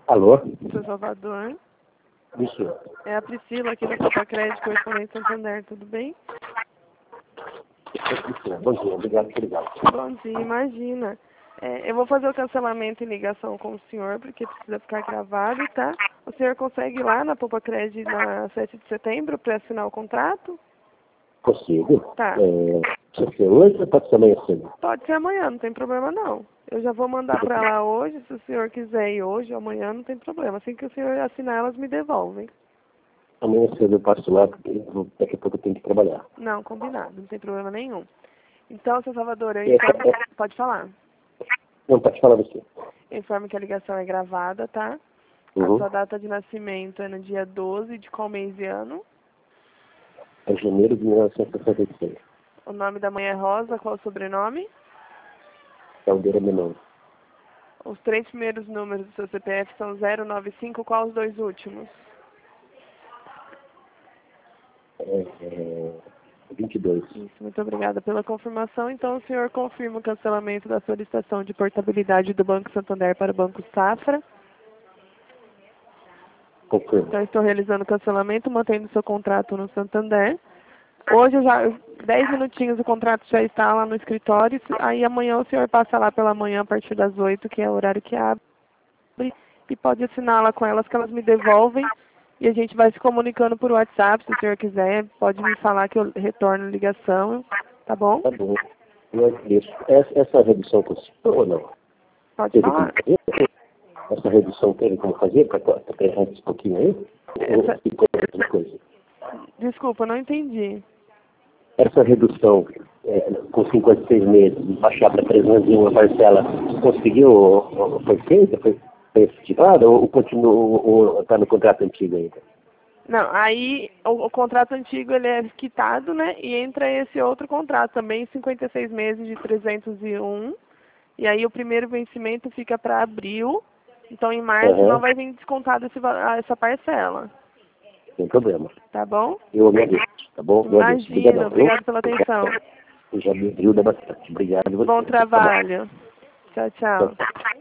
Alô? Seu Salvador. Isso. É a Priscila aqui da Copa Crédito Correspondente Santander, tudo bem? Bom dia, obrigado por ligar. Bom dia, imagina. Eu vou fazer o cancelamento em ligação com o senhor, porque precisa ficar gravado, tá? O senhor consegue ir lá na Poupa Crédito na 7 de setembro para assinar o contrato? Consigo? Tá. Pode ser hoje ou pode ser amanhã cedo? Pode ser amanhã, não tem problema não. Eu já vou mandar para lá hoje, se o senhor quiser ir hoje ou amanhã, não tem problema. Assim que o senhor assinar, elas me devolvem. Amanhã cedo eu passo lá, porque daqui a pouco eu tenho que trabalhar. Não, combinado, não tem problema nenhum. Então, seu Salvador, eu informo... Pode falar. Não, pode falar você. Eu informo que a ligação é gravada, tá? A Uhum. sua data de nascimento é no dia 12 de qual mês e ano? É janeiro de 1966. O nome da mãe é Rosa, qual o sobrenome? Caldeira Menor. Os 3 primeiros números do seu CPF são 095, qual os 2 últimos? 22. Isso, muito obrigada pela confirmação. Então, o senhor confirma o cancelamento da solicitação de portabilidade do Banco Santander para o Banco Safra. Confirmo. Então, estou realizando o cancelamento, mantendo seu contrato no Santander. Hoje, já 10 minutinhos, o contrato já está lá no escritório. Aí, amanhã, o senhor passa lá pela manhã, a partir das 8, que é o horário que abre. E pode assinar lá com elas, que elas me devolvem. E a gente vai se comunicando por WhatsApp, se o senhor quiser. Pode me falar que eu retorno a ligação, tá bom? Tá bom. Eu agradeço. Essa redução conseguiu ou não? Pode Teve como falar. fazer? Essa redução teve como fazer para pegar esse pouquinho aí? Ou ficou outra coisa? Desculpa, não entendi. Essa redução com 56 meses, baixar para 301 parcela, conseguiu, foi feita, foi efetivada ou continua, está no contrato antigo ainda? Não, aí o contrato antigo ele é quitado, né? E entra esse outro contrato também, 56 meses de 301. E aí o primeiro vencimento fica para abril. Então em março não vai vir descontado essa parcela. Sem problema. Tá bom? Eu agradeço, tá bom? Imagina, obrigado pela atenção. Já me ajuda bastante. Obrigado. Bom trabalho. Tchau, tchau.